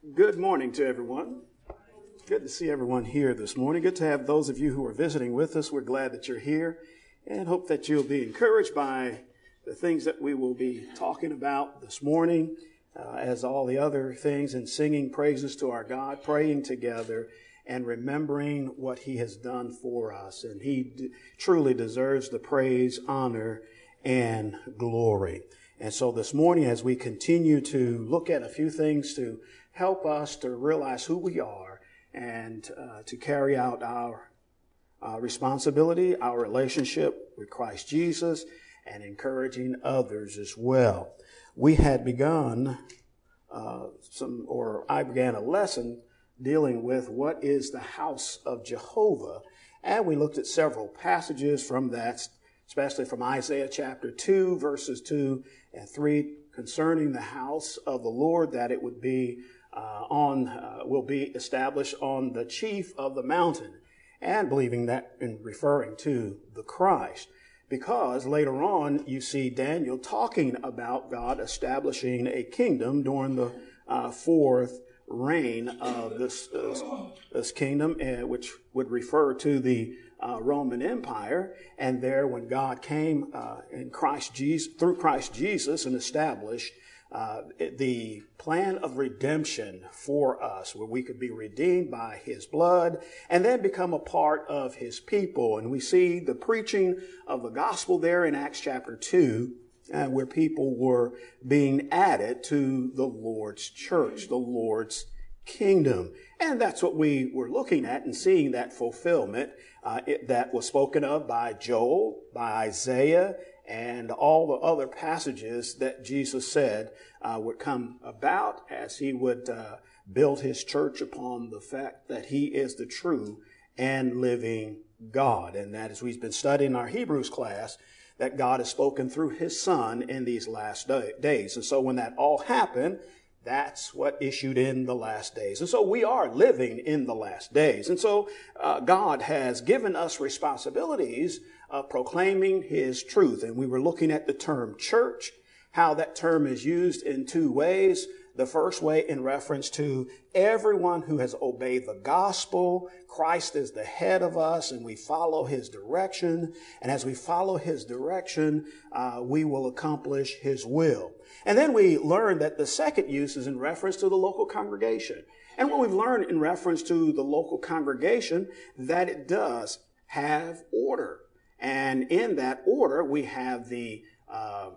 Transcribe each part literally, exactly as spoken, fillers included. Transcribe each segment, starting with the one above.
Good morning to everyone. Good to see everyone here this morning. Good to have those of you who are visiting with us. We're glad that you're here and hope that you'll be encouraged by the things that we will be talking about this morning, uh, as all the other things, and singing praises to our God, praying together, and remembering what He has done for us. And He d- truly deserves the praise, honor, and glory. And so this morning, as we continue to look at a few things to help us to realize who we are and uh, to carry out our uh, responsibility, our relationship with Christ Jesus, and encouraging others as well. We had begun uh, some, or I began a lesson dealing with what is the house of Jehovah, and we looked at several passages from that, especially from Isaiah chapter two, verses two and three, concerning the house of the Lord, that it would be uh, on, uh, will be established on the chief of the mountain, and believing that in referring to the Christ, because later on you see Daniel talking about God establishing a kingdom during the uh, fourth reign of this, this, this kingdom, uh, which would refer to the Uh, Roman Empire. And there, when God came uh, in Christ Jesus, through Christ Jesus, and established uh, the plan of redemption for us, where we could be redeemed by His blood and then become a part of His people. And we see the preaching of the gospel there in Acts chapter two, uh, where people were being added to the Lord's church, the Lord's kingdom. And that's what we were looking at and seeing that fulfillment uh, it, that was spoken of by Joel, by Isaiah, and all the other passages that Jesus said uh, would come about as He would uh, build His church upon the fact that He is the true and living God. And that, as we've been studying our Hebrews class, that God has spoken through His Son in these last day, days. And so when that all happened, that's what issued in the last days. And so we are living in the last days. And so uh, God has given us responsibilities of proclaiming His truth. And we were looking at the term church, how that term is used in two ways. The first way in reference to everyone who has obeyed the gospel. Christ is the head of us, and we follow His direction. And as we follow His direction, uh, we will accomplish His will. And then we learned that the second use is in reference to the local congregation. And what we've learned in reference to the local congregation, that it does have order. And in that order, we have the uh,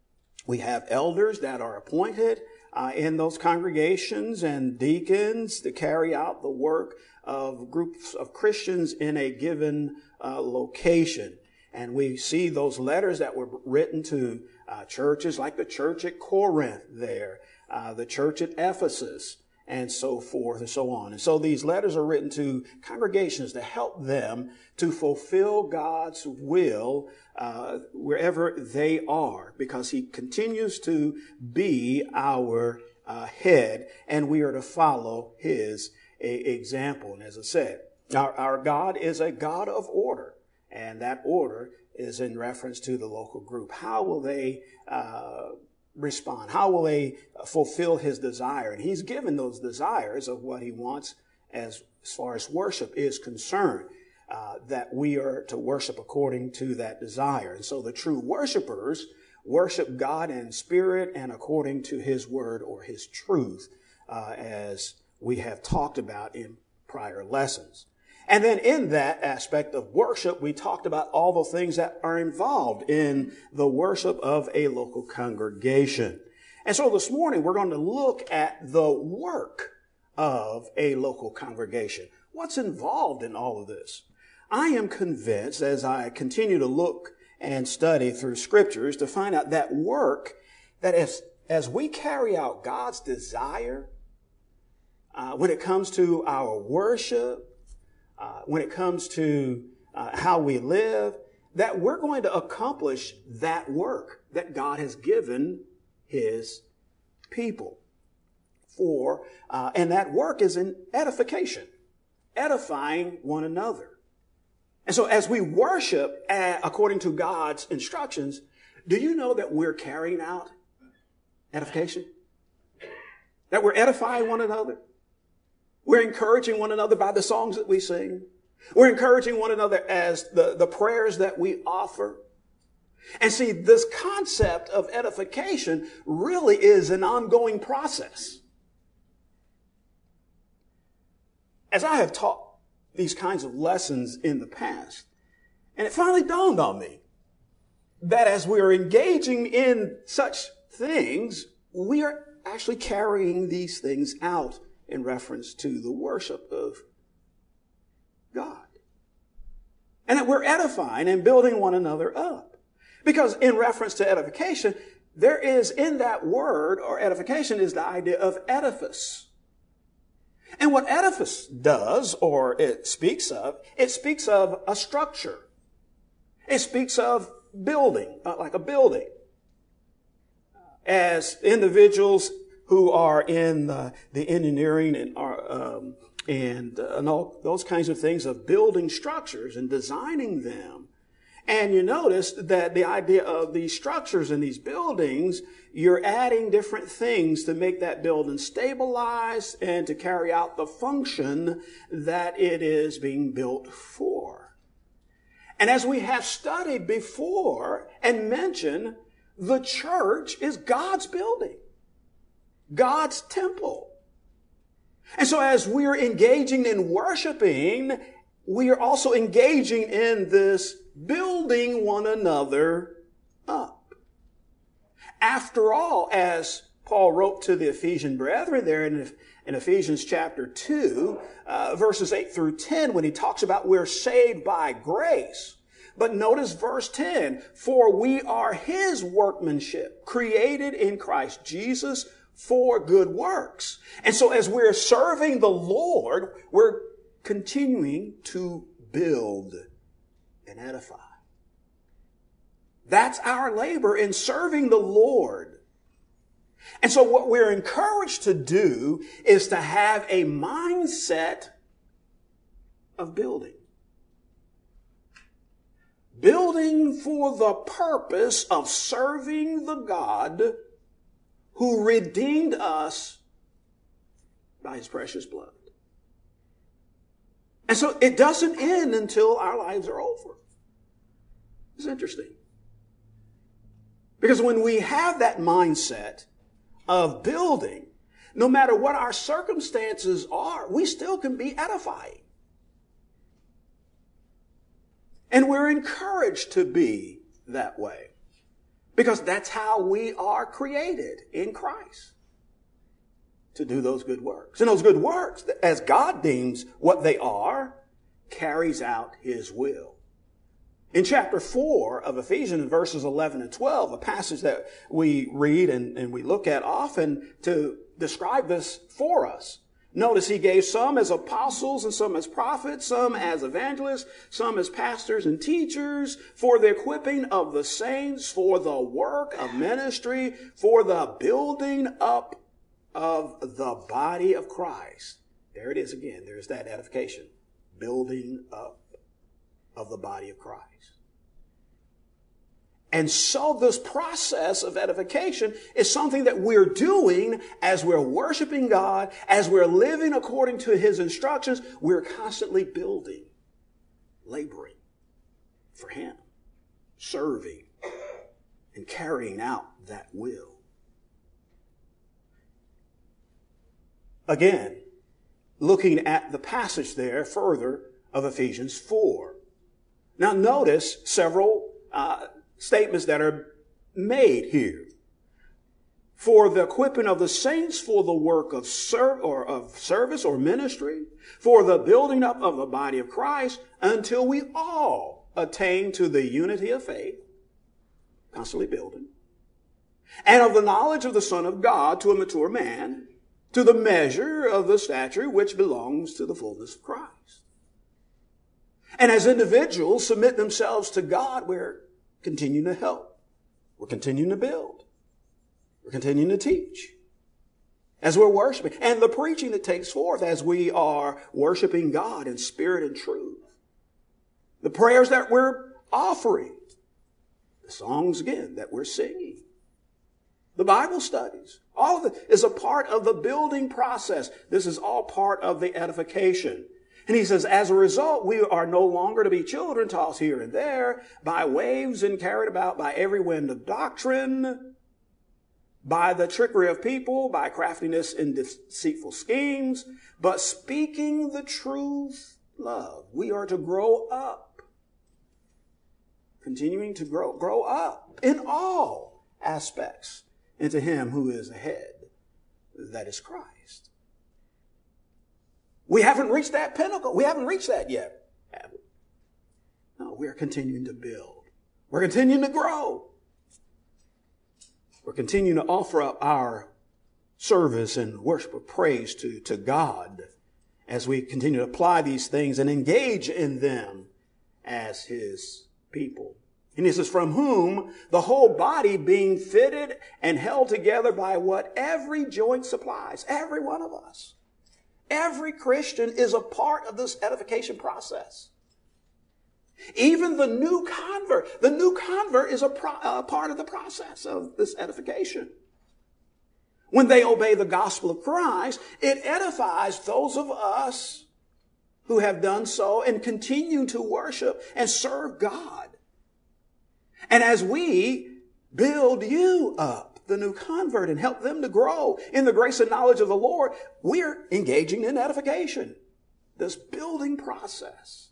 we have elders that are appointed Uh, in those congregations, and deacons to carry out the work of groups of Christians in a given uh, location. And we see those letters that were written to uh, churches like the church at Corinth there, uh, the church at Ephesus, and so forth and so on. And so these letters are written to congregations to help them to fulfill God's will uh, wherever they are, because He continues to be our uh, head, and we are to follow His a, example. And as I said, our, our God is a God of order, and that order is in reference to the local group. How will they uh, respond? How will they fulfill His desire? And He's given those desires of what He wants as, as far as worship is concerned, uh, that we are to worship according to that desire. And so the true worshipers worship God in spirit and according to His word or His truth, uh, as we have talked about in prior lessons. And then in that aspect of worship, we talked about all the things that are involved in the worship of a local congregation. And so this morning, we're going to look at the work of a local congregation. What's involved in all of this? I am convinced, as I continue to look and study through scriptures, to find out that work, that as, as we carry out God's desire, uh, when it comes to our worship, Uh, when it comes to uh, how we live, that we're going to accomplish that work that God has given His people for. Uh, and that work is in edification, edifying one another. And so as we worship uh, according to God's instructions, do you know that we're carrying out edification? That we're edifying one another. We're encouraging one another by the songs that we sing. We're encouraging one another as the, the prayers that we offer. And see, this concept of edification really is an ongoing process. As I have taught these kinds of lessons in the past, and it finally dawned on me that as we are engaging in such things, we are actually carrying these things out in reference to the worship of God. And that we're edifying and building one another up. Because in reference to edification, there is in that word, or edification, is the idea of edifice. And what edifice does, or it speaks of, it speaks of a structure. It speaks of building, uh, like a building. As individuals who are in the, the engineering and are, um, and, uh, and all those kinds of things of building structures and designing them. And you notice that the idea of these structures and these buildings, you're adding different things to make that building stabilized and to carry out the function that it is being built for. And as we have studied before and mentioned, the church is God's building, God's temple. And so as we're engaging in worshiping, we are also engaging in this building one another up. After all, as Paul wrote to the Ephesian brethren there in, in Ephesians chapter two, uh, verses eight through ten, when he talks about we're saved by grace. But notice verse ten, for we are his workmanship, created in Christ Jesus for good works. And so as we're serving the Lord, we're continuing to build and edify. That's our labor in serving the Lord. And so what we're encouraged to do is to have a mindset of building. Building for the purpose of serving the God who redeemed us by his precious blood. And so it doesn't end until our lives are over. It's interesting. Because when we have that mindset of building, no matter what our circumstances are, we still can be edifying. And we're encouraged to be that way. Because that's how we are created in Christ. To do those good works. And those good works, as God deems what they are, carries out his will. In chapter four of Ephesians, verses eleven and twelve, a passage that we read and, and we look at often to describe this for us. Notice he gave some as apostles and some as prophets, some as evangelists, some as pastors and teachers for the equipping of the saints, for the work of ministry, for the building up of the body of Christ. There it is again. There's that edification. Building up of the body of Christ. And so this process of edification is something that we're doing as we're worshiping God, as we're living according to his instructions. We're constantly building, laboring for him, serving, and carrying out that will. Again, looking at the passage there further of Ephesians four. Now notice several uh, statements that are made here. For the equipping of the saints, for the work of serv- or of service or ministry, for the building up of the body of Christ, until we all attain to the unity of faith, constantly building, and of the knowledge of the Son of God, to a mature man, to the measure of the stature which belongs to the fullness of Christ. And as individuals submit themselves to God, we're continuing to help. We're continuing to build. We're continuing to teach. As we're worshiping. And the preaching that takes forth as we are worshiping God in spirit and truth. The prayers that we're offering. The songs, again, that we're singing. the Bible studies. All of it is a part of the building process. This is all part of the edification. And he says, as a result, we are no longer to be children tossed here and there by waves and carried about by every wind of doctrine, by the trickery of people, by craftiness and deceitful schemes, but speaking the truth, love. We are to grow up, continuing to grow, grow up in all aspects into him who is the head, that is Christ. We haven't reached that pinnacle. We haven't reached that yet, have we? No, we're continuing to build. We're continuing to grow. We're continuing to offer up our service and worship of praise to, to God as we continue to apply these things and engage in them as his people. And he says, from whom the whole body being fitted and held together by what every joint supplies, every one of us. Every Christian is a part of this edification process. Even the new convert, the new convert is a, pro, a part of the process of this edification. When they obey the gospel of Christ, it edifies those of us who have done so and continue to worship and serve God. And as we build you up, the new convert, and help them to grow in the grace and knowledge of the Lord, we're engaging in edification, this building process.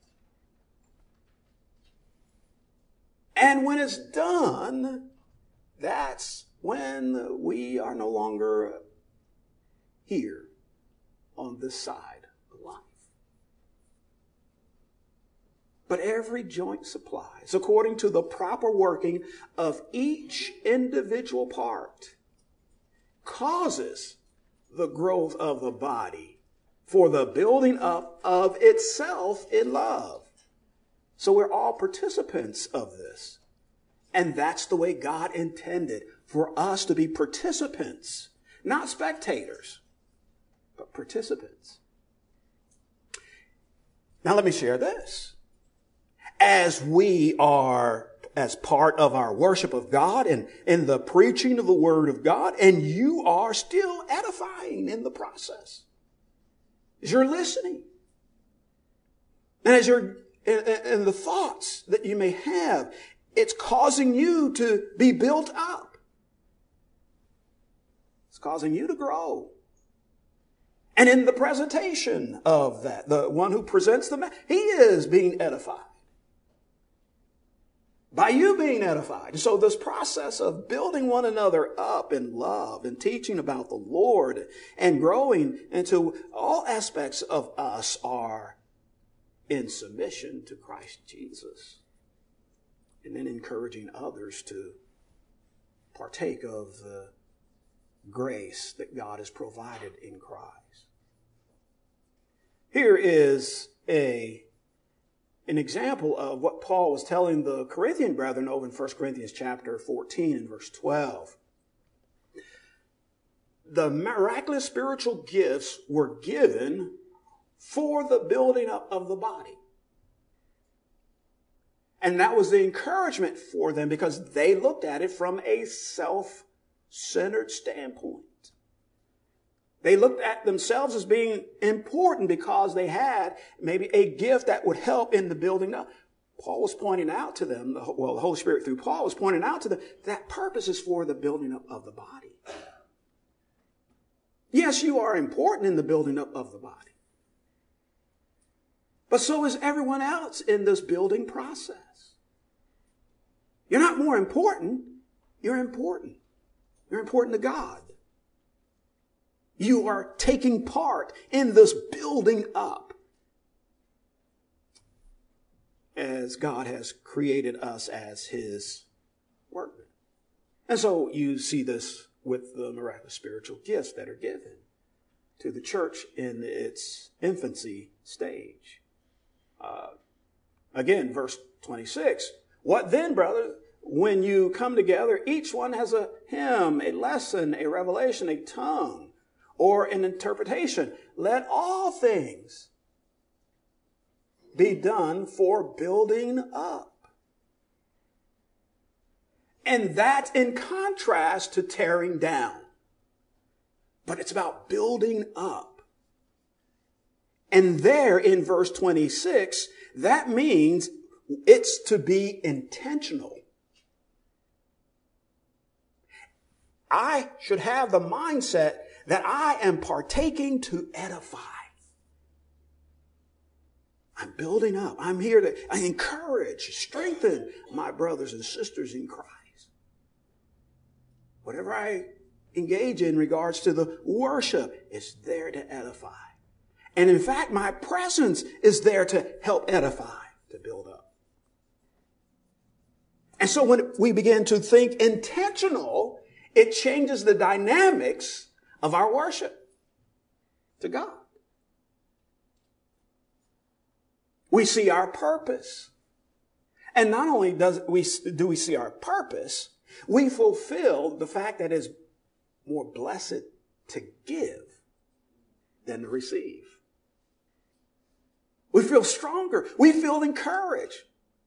And when it's done, that's when we are no longer here on this side of life. But every joint supplies, according to the proper working of each individual part, causes the growth of the body for the building up of itself in love. So we're all participants of this. And that's the way God intended for us to be participants, not spectators, but participants. Now let me share this. As we are, as part of our worship of God and in the preaching of the word of God, and you are still edifying in the process. As you're listening. And as you're, and the thoughts that you may have, it's causing you to be built up. It's causing you to grow. And in the presentation of that, the one who presents the, he is being edified. By you being edified. And so this process of building one another up in love and teaching about the Lord and growing into all aspects of us are in submission to Christ Jesus. And then encouraging others to partake of the grace that God has provided in Christ. Here is a An example of what Paul was telling the Corinthian brethren over in First Corinthians chapter fourteen and verse twelve. The miraculous spiritual gifts were given for the building up of the body. And that was the encouragement for them because they looked at it from a self-centered standpoint. They looked at themselves as being important because they had maybe a gift that would help in the building up. Paul was pointing out to them, well, the Holy Spirit through Paul was pointing out to them, that purpose is for the building up of the body. Yes, you are important in the building up of the body. But so is everyone else in this building process. You're not more important. You're important. You're important to God. You are taking part in this building up as God has created us as his workmen. And so you see this with the miraculous spiritual gifts that are given to the church in its infancy stage. Uh, again, verse twenty-six. What then, brothers? When you come together, each one has a hymn, a lesson, a revelation, a tongue, or an interpretation. Let all things be done for building up. And that's in contrast to tearing down. But it's about building up. And there in verse twenty-six, that means it's to be intentional. I should have the mindset that I am partaking to edify. I'm building up. I'm here to I encourage, strengthen my brothers and sisters in Christ. Whatever I engage in regards to the worship is there to edify. And in fact, my presence is there to help edify, to build up. And so when we begin to think intentional, it changes the dynamics of our worship to God. We see our purpose. And not only does we, do we see our purpose, we fulfill the fact that it's more blessed to give than to receive. We feel stronger. We feel encouraged.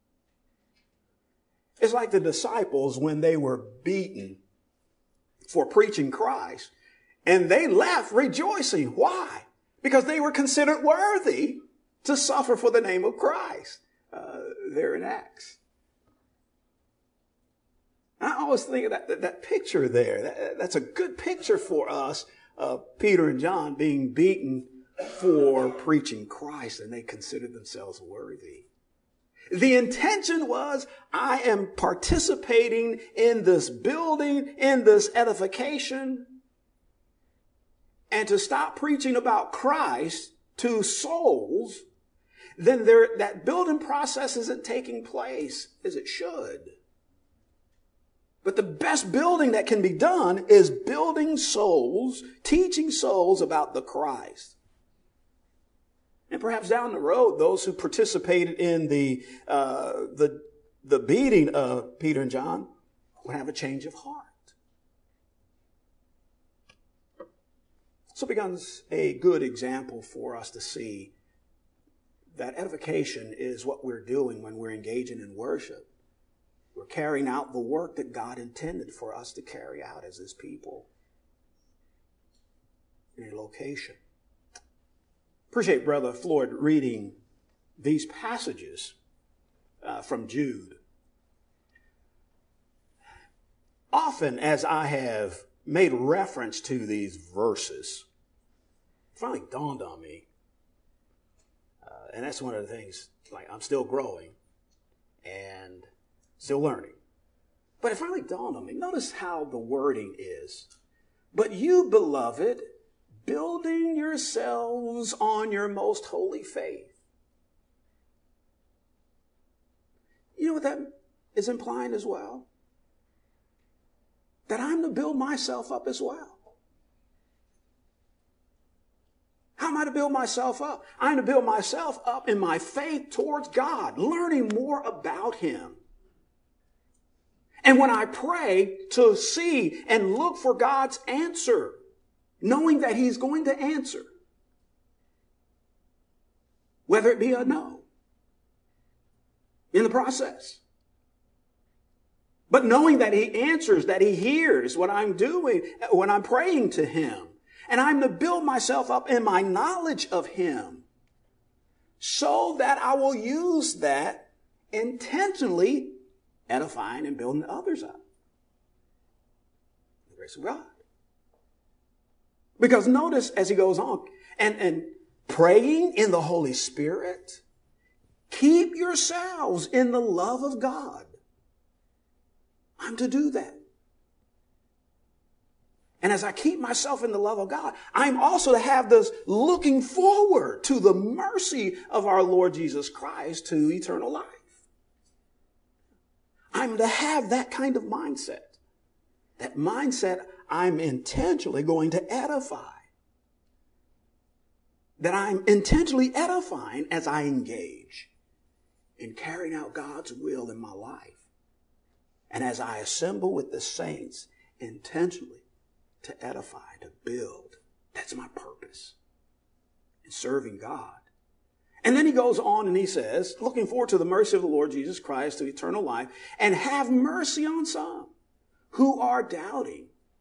It's like the disciples when they were beaten for preaching Christ, and they left rejoicing. Why? Because they were considered worthy to suffer for the name of Christ. Uh, there in Acts. I always think of that, that, that picture there. That, that's a good picture for us, uh, Peter and John being beaten for preaching Christ, and they considered themselves worthy. The intention was, I am participating in this building, in this edification, and to stop preaching about Christ to souls, then there, that building process isn't taking place as it should. But the best building that can be done is building souls, teaching souls about the Christ. And perhaps down the road, those who participated in the, uh, the, the beating of Peter and John would have a change of heart. So it becomes a good example for us to see that edification is what we're doing when we're engaging in worship. We're carrying out the work that God intended for us to carry out as His people in a location. Appreciate Brother Floyd reading these passages uh, from Jude. Often as I have made reference to these verses, it finally dawned on me, uh, and that's one of the things, like I'm still growing and still learning. But it finally dawned on me. Notice how the wording is. But you, beloved, building yourselves on your most holy faith. You know what that is implying as well? That I'm to build myself up as well. How am I to build myself up? I'm to build myself up in my faith towards God, learning more about Him. And when I pray, to see and look for God's answer, knowing that He's going to answer, whether it be a no in the process. But knowing that He answers, that He hears what I'm doing when I'm praying to Him. And I'm to build myself up in my knowledge of Him so that I will use that intentionally, edifying and building others up. The grace of God. Because notice as he goes on, and, and praying in the Holy Spirit, keep yourselves in the love of God. I'm to do that. And as I keep myself in the love of God, I'm also to have this looking forward to the mercy of our Lord Jesus Christ to eternal life. I'm to have that kind of mindset. That mindset, I'm intentionally going to edify. That I'm intentionally edifying as I engage in carrying out God's will in my life. And as I assemble with the saints intentionally to edify, to build. That's my purpose in serving God. And then he goes on and he says, looking forward to the mercy of the Lord Jesus Christ to eternal life, and have mercy on some who are doubting.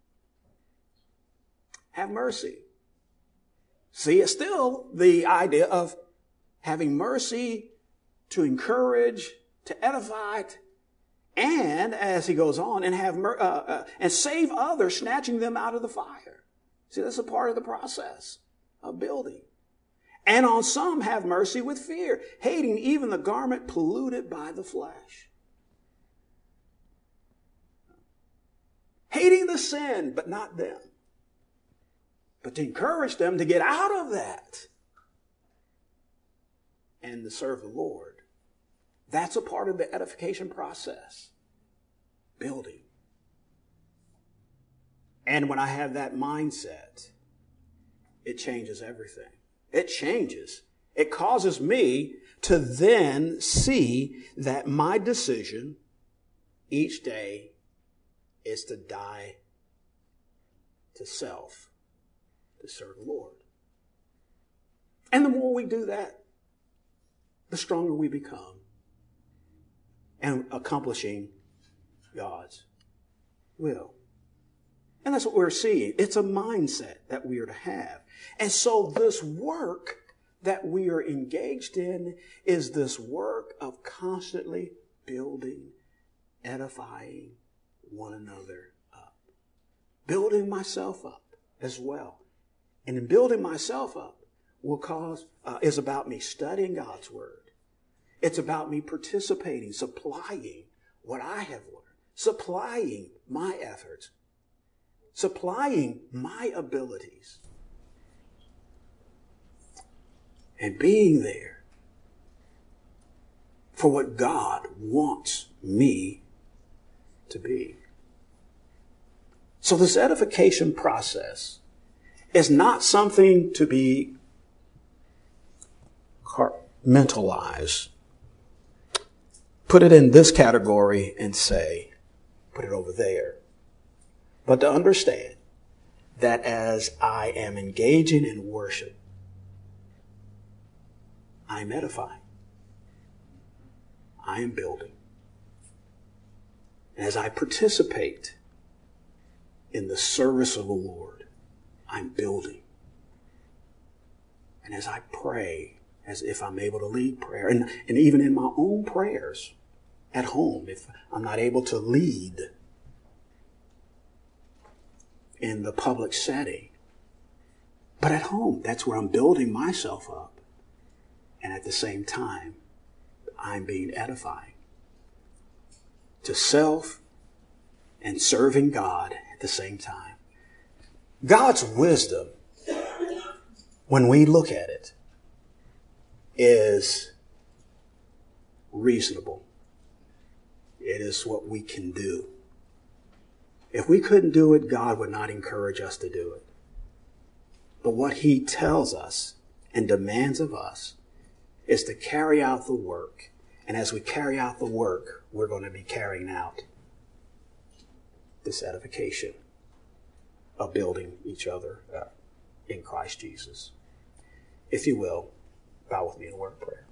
Have mercy. See, it's still the idea of having mercy to encourage, to edify, and as he goes on, and have mer- uh, uh, and save others, snatching them out of the fire. See, that's a part of the process of building. And on some have mercy with fear, hating even the garment polluted by the flesh. Hating the sin, but not them. But to encourage them to get out of that and to serve the Lord. That's a part of the edification process. Building. And when I have that mindset, it changes everything. It changes. It causes me to then see that my decision each day is to die to self, to serve the Lord. And the more we do that, the stronger we become and accomplishing God's will. And that's what we're seeing. It's a mindset that we are to have. And so this work that we are engaged in is this work of constantly building, edifying one another up. Building myself up as well. And in building myself up will cause, uh, is about me studying God's word. It's about me participating, supplying what I have learned, supplying my efforts, supplying my abilities, and being there for what God wants me to be. So this edification process is not something to be mentalized. Put it in this category and say, put it over there. But to understand that as I am engaging in worship, I am edifying. I am building. As I participate in the service of the Lord, I'm building. And as I pray, as if I'm able to lead prayer, and, and even in my own prayers at home, if I'm not able to lead in the public setting, but at home, that's where I'm building myself up. And at the same time, I'm being edifying to self and serving God at the same time. God's wisdom, when we look at it, is reasonable. It is what we can do. If we couldn't do it, God would not encourage us to do it. But what he tells us and demands of us is to carry out the work. And as we carry out the work, we're going to be carrying out this edification of building each other up in Christ Jesus. If you will, bow with me in a word of prayer.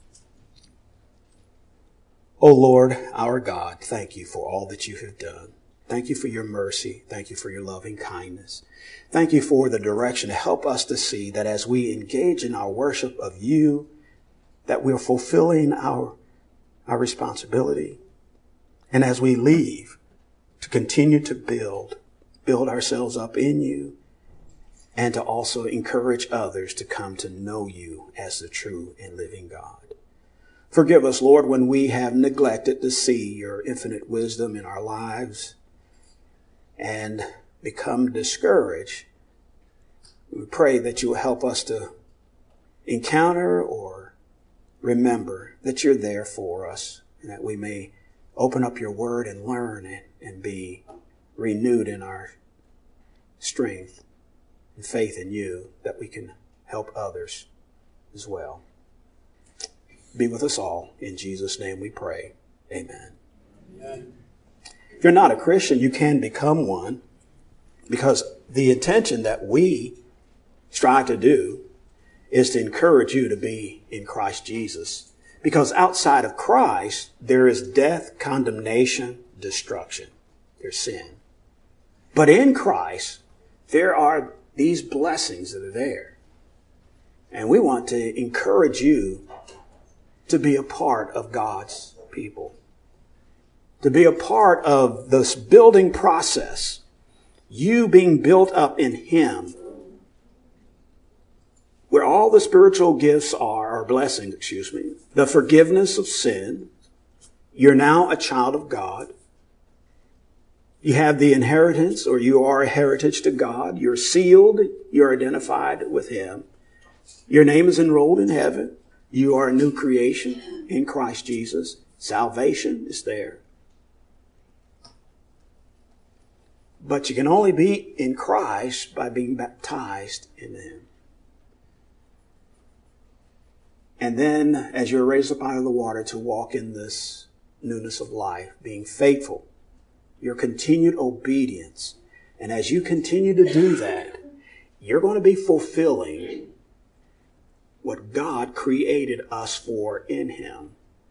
O Lord, our God, thank you for all that you have done. Thank you for your mercy. Thank you for your loving kindness. Thank you for the direction to help us to see that as we engage in our worship of you, that we're fulfilling our, our responsibility. And as we leave, to continue to build, build ourselves up in you, and to also encourage others to come to know you as the true and living God. Forgive us, Lord, when we have neglected to see your infinite wisdom in our lives and become discouraged. We pray that you will help us to encounter or remember that you're there for us, and that we may open up your word and learn it and be renewed in our strength and faith in you, that we can help others as well. Be with us all. In Jesus' name we pray. Amen. Amen. If you're not a Christian, you can become one, because the intention that we strive to do is to encourage you to be in Christ Jesus. Because outside of Christ, there is death, condemnation, destruction. There's sin. But in Christ, there are these blessings that are there. And we want to encourage you to be a part of God's people. To be a part of this building process. You being built up in Him. Where all the spiritual gifts are, or blessings, excuse me. The forgiveness of sin. You're now a child of God. You have the inheritance, or you are a heritage to God. You're sealed. You're identified with Him. Your name is enrolled in heaven. You are a new creation in Christ Jesus. Salvation is there. But you can only be in Christ by being baptized in Him. And then, as you're raised up out of the water, to walk in this newness of life, being faithful, your continued obedience. And as you continue to do that, you're going to be fulfilling what God created us for in Him.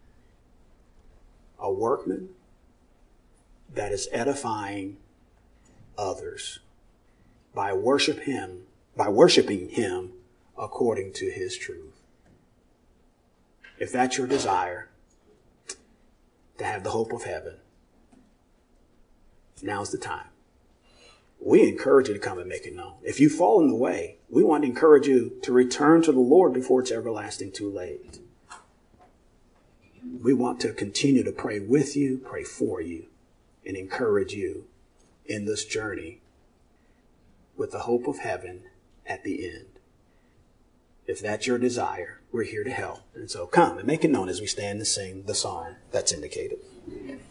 A workman that is edifying others by worship Him, by worshiping Him according to His truth. If that's your desire, to have the hope of heaven, now's the time. We encourage you to come and make it known. If you've fallen away, we want to encourage you to return to the Lord before it's everlasting too late. We want to continue to pray with you, pray for you, and encourage you in this journey with the hope of heaven at the end. If that's your desire, we're here to help. And so come and make it known as we stand and sing the song that's indicated.